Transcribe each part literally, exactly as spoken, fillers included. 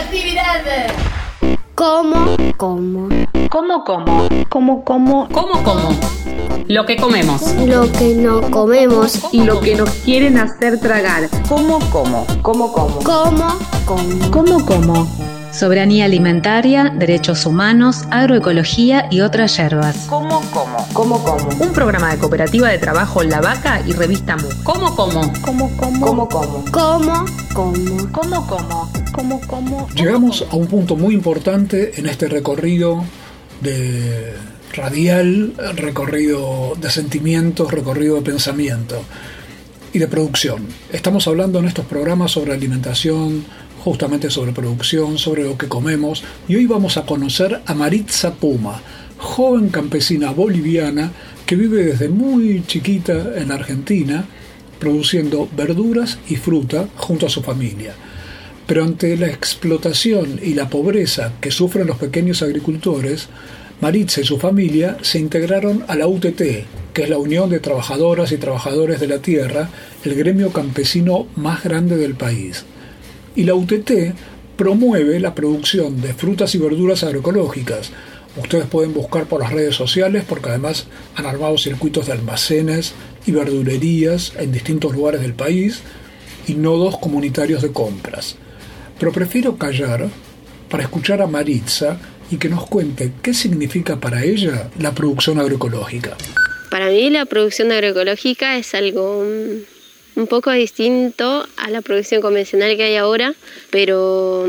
actividad. ¿Cómo? ¿Cómo? ¿Cómo, cómo? ¿Cómo, cómo? ¿Cómo, cómo? Lo que comemos. Lo que no comemos. Y lo que nos quieren hacer tragar. ¿Cómo, cómo? ¿Cómo, cómo? ¿Cómo? ¿Cómo? ¿Cómo, cómo? Soberanía alimentaria, derechos humanos, agroecología y otras yerbas. ¿Cómo, cómo? ¿Cómo, cómo? Un programa de Cooperativa de Trabajo La Vaca y Revista M U. ¿Cómo, cómo? ¿Cómo, cómo? ¿Cómo, cómo? ¿Cómo? ¿Cómo? ¿Cómo, cómo? ¿Cómo, cómo? Llegamos a un punto muy importante en este recorrido de radial, recorrido de sentimientos, recorrido de pensamiento y de producción. Estamos hablando en estos programas sobre alimentación, justamente sobre producción, sobre lo que comemos, y hoy vamos a conocer a Maritza Puma, joven campesina boliviana que vive desde muy chiquita en Argentina, produciendo verduras y fruta junto a su familia. Pero ante la explotación y la pobreza que sufren los pequeños agricultores, Maritza y su familia se integraron a la U T T, que es la Unión de Trabajadoras y Trabajadores de la Tierra, el gremio campesino más grande del país. Y la U T T promueve la producción de frutas y verduras agroecológicas. Ustedes pueden buscar por las redes sociales porque además han armado circuitos de almacenes y verdulerías en distintos lugares del país y nodos comunitarios de compras. Pero prefiero callar para escuchar a Maritza y que nos cuente qué significa para ella la producción agroecológica. Para mí la producción agroecológica es algo un, un poco distinto a la producción convencional que hay ahora, pero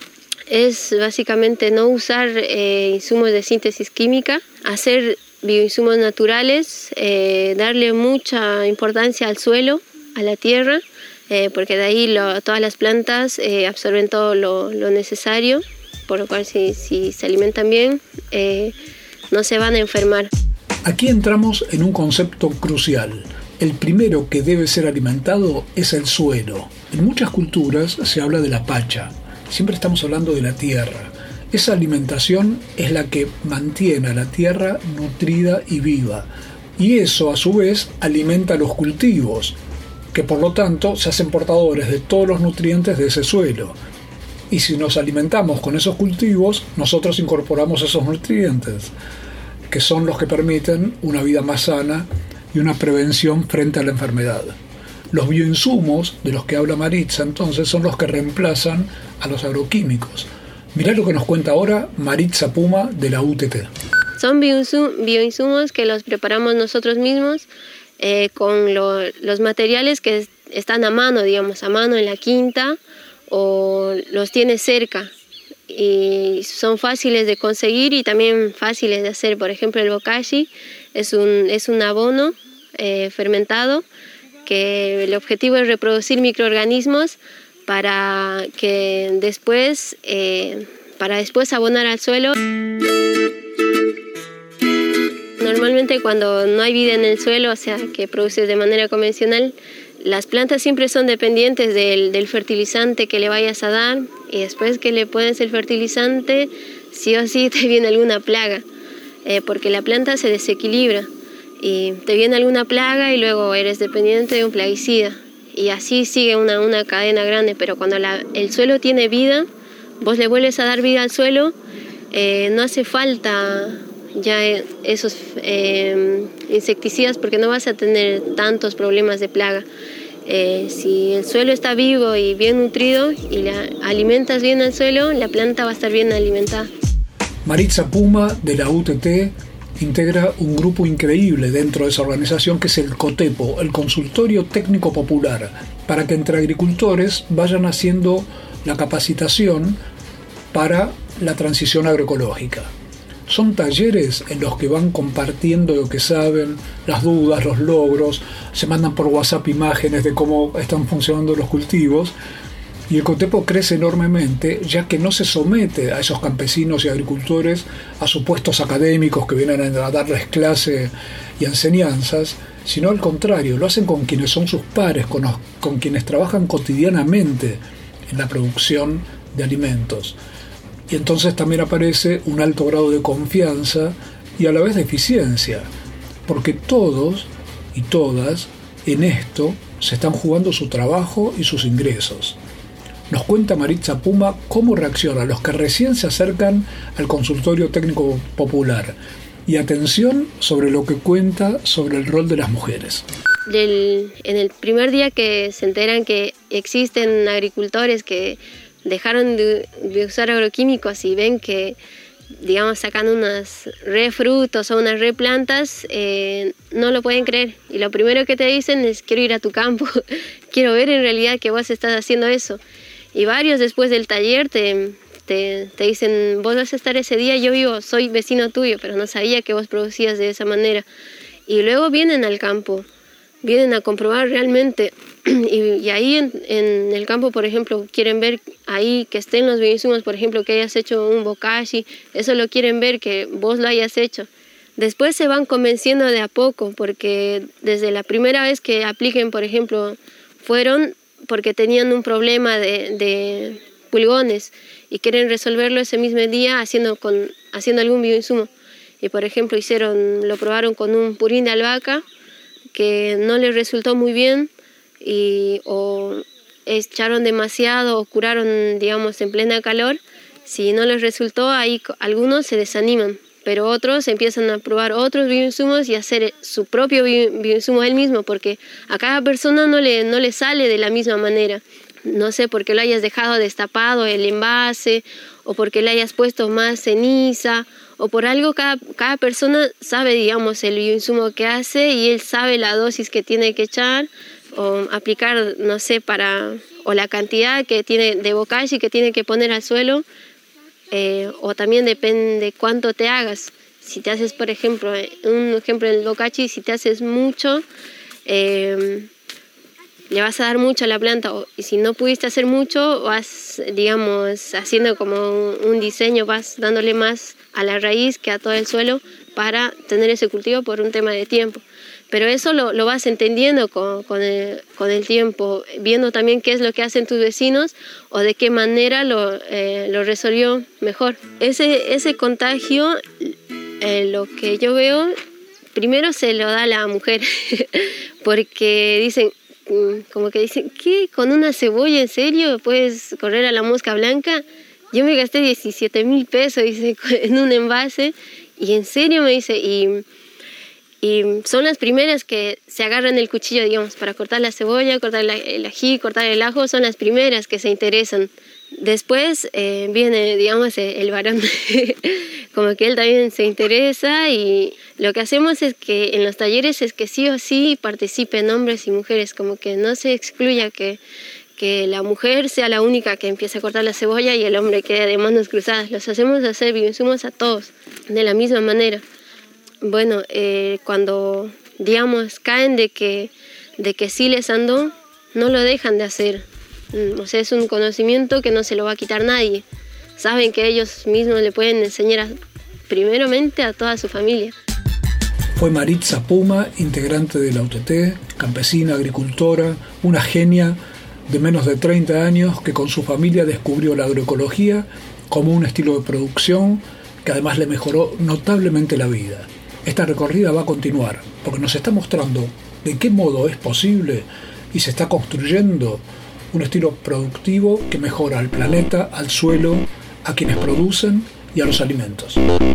es básicamente no usar eh, insumos de síntesis química, hacer bioinsumos naturales, eh, darle mucha importancia al suelo, a la tierra, eh, porque de ahí lo, todas las plantas eh, absorben todo lo, lo necesario, por lo cual si, si se alimentan bien, eh, no se van a enfermar. Aquí entramos en un concepto crucial. El primero que debe ser alimentado es el suelo. En muchas culturas se habla de la pacha. Siempre estamos hablando de la tierra. Esa alimentación es la que mantiene a la tierra nutrida y viva. Y eso, a su vez, alimenta los cultivos, que por lo tanto se hacen portadores de todos los nutrientes de ese suelo. Y si nos alimentamos con esos cultivos, nosotros incorporamos esos nutrientes, que son los que permiten una vida más sana y una prevención frente a la enfermedad. Los bioinsumos de los que habla Maritza, entonces, son los que reemplazan a los agroquímicos. Mirá lo que nos cuenta ahora Maritza Puma de la U T T. Son bioinsumos que los preparamos nosotros mismos eh, con lo, los materiales que están a mano, digamos, a mano en la quinta, o los tiene cerca y son fáciles de conseguir y también fáciles de hacer. Por ejemplo, el bokashi es un, es un abono eh, fermentado que el objetivo es reproducir microorganismos para que después, eh, para después abonar al suelo. Normalmente cuando no hay vida en el suelo, o sea, que produces de manera convencional, las plantas siempre son dependientes del, del fertilizante que le vayas a dar, y después que le pones el fertilizante, sí o sí te viene alguna plaga, eh, porque la planta se desequilibra y te viene alguna plaga y luego eres dependiente de un plaguicida. Y así sigue una, una cadena grande, pero cuando la, el suelo tiene vida, vos le vuelves a dar vida al suelo, eh, no hace falta ya esos eh, insecticidas porque no vas a tener tantos problemas de plaga. Eh, si el suelo está vivo y bien nutrido y la alimentas bien al suelo, la planta va a estar bien alimentada. Maritza Puma de la U T T integra un grupo increíble dentro de esa organización que es el COTEPO, el Consultorio Técnico Popular, para que entre agricultores vayan haciendo la capacitación para la transición agroecológica. Son talleres en los que van compartiendo lo que saben, las dudas, los logros, se mandan por WhatsApp imágenes de cómo están funcionando los cultivos, y el COTEPO crece enormemente ya que no se somete a esos campesinos y agricultores a supuestos académicos que vienen a darles clase y enseñanzas, sino al contrario, lo hacen con quienes son sus pares, con, los, con quienes trabajan cotidianamente en la producción de alimentos. Y entonces también aparece un alto grado de confianza y a la vez de eficiencia, porque todos y todas en esto se están jugando su trabajo y sus ingresos. nos cuenta Maritza Puma cómo reaccionan los que recién se acercan al consultorio técnico popular. Y atención sobre lo que cuenta sobre el rol de las mujeres. Del, en el primer día que se enteran que existen agricultores que dejaron de, de usar agroquímicos y ven que, digamos, sacan unas re frutos o unas re plantas, eh, no lo pueden creer. Y lo primero que te dicen es: quiero ir a tu campo, quiero ver en realidad que vos estás haciendo eso. Y varios después del taller te, te, te dicen: vos vas a estar ese día, yo vivo, soy vecino tuyo, pero no sabía que vos producías de esa manera. Y luego vienen al campo, vienen a comprobar realmente. Y, y ahí en, en el campo, por ejemplo, quieren ver ahí que estén los bioinsumos, por ejemplo, que hayas hecho un bokashi, eso lo quieren ver, que vos lo hayas hecho. Después se van convenciendo de a poco, porque desde la primera vez que apliquen, por ejemplo, fueron porque tenían un problema de, de pulgones y quieren resolverlo ese mismo día haciendo, con, haciendo algún bioinsumo. Y por ejemplo hicieron, lo probaron con un purín de albahaca que no les resultó muy bien, y o echaron demasiado o curaron, digamos, en plena calor. Si no les resultó, ahí algunos se desaniman, pero otros empiezan a probar otros bioinsumos y hacer su propio bioinsumo él mismo, porque a cada persona no le, no le sale de la misma manera. No sé, porque lo hayas dejado destapado el envase, o porque le hayas puesto más ceniza, o por algo. Cada, cada persona sabe, digamos, el bioinsumo que hace, y él sabe la dosis que tiene que echar o aplicar, no sé, para, o la cantidad que tiene de bokashi que tiene que poner al suelo, eh, o también depende cuánto te hagas. Si te haces, por ejemplo, un ejemplo del bokashi, si te haces mucho, eh, le vas a dar mucho a la planta, y si no pudiste hacer mucho, vas, digamos, haciendo como un, un diseño, vas dándole más a la raíz que a todo el suelo para tener ese cultivo por un tema de tiempo. Pero eso lo, lo vas entendiendo con, con, el, con el tiempo, viendo también qué es lo que hacen tus vecinos o de qué manera lo, eh, lo resolvió mejor. Ese, ese contagio, eh, lo que yo veo, primero se lo da a la mujer, porque dicen, como que dicen, ¿qué? ¿Con una cebolla en serio puedes correr a la mosca blanca? Yo me gasté diecisiete mil pesos, dice, en un envase, y en serio me dice, y... Y son las primeras que se agarran el cuchillo, digamos, para cortar la cebolla, cortar el ají, cortar el ajo, son las primeras que se interesan. Después eh, viene, digamos, el varón, como que él también se interesa, y lo que hacemos es que en los talleres es que sí o sí participen hombres y mujeres, como que no se excluya que, que la mujer sea la única que empiece a cortar la cebolla y el hombre quede de manos cruzadas. Los hacemos hacer bioinsumos a todos, de la misma manera. Bueno, eh, cuando, digamos, caen de que, de que sí les andó, no lo dejan de hacer. O sea, es un conocimiento que no se lo va a quitar nadie. Saben que ellos mismos le pueden enseñar a, primeramente a toda su familia. Fue Maritza Puma, integrante de la U T T, campesina, agricultora, una genia de menos de treinta años que con su familia descubrió la agroecología como un estilo de producción que además le mejoró notablemente la vida. Esta recorrida va a continuar porque nos está mostrando de qué modo es posible y se está construyendo un estilo productivo que mejora al planeta, al suelo, a quienes producen y a los alimentos.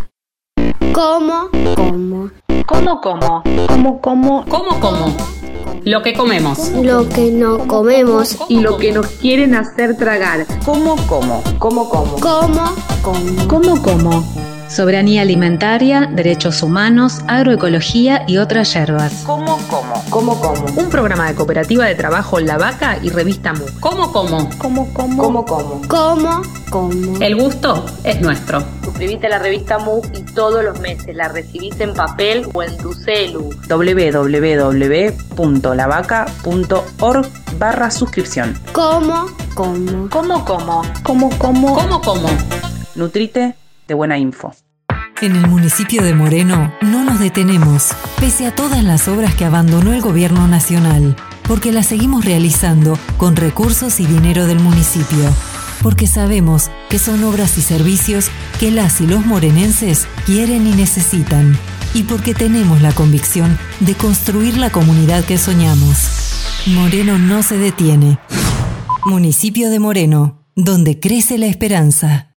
¿Cómo? ¿Cómo? ¿Cómo, cómo? ¿Cómo? ¿Cómo? ¿Cómo, cómo? Lo que comemos. Lo que no comemos. Y lo que nos quieren hacer tragar. ¿Cómo, cómo? ¿Cómo, cómo? ¿Cómo? ¿Cómo? ¿Cómo, cómo? Soberanía alimentaria, derechos humanos, agroecología y otras yerbas. ¿Cómo, cómo? ¿Cómo, cómo? Un programa de Cooperativa de Trabajo La Vaca y Revista M U. ¿Cómo, cómo? ¿Cómo? ¿Cómo? ¿Cómo, cómo? ¿Cómo? ¿Cómo? El gusto es nuestro. Suscribite a la revista M U y todos los meses la recibís en papel o en tu celu. w w w punto la vaca punto org barra suscripción. ¿Cómo? ¿Cómo? ¿Cómo, cómo? ¿Cómo? ¿Cómo? ¿Cómo, cómo? Nutrite de buena info. En el municipio de Moreno no nos detenemos, pese a todas las obras que abandonó el gobierno nacional, porque las seguimos realizando con recursos y dinero del municipio, porque sabemos que son obras y servicios que las y los morenenses quieren y necesitan, y porque tenemos la convicción de construir la comunidad que soñamos. Moreno no se detiene. Municipio de Moreno, donde crece la esperanza.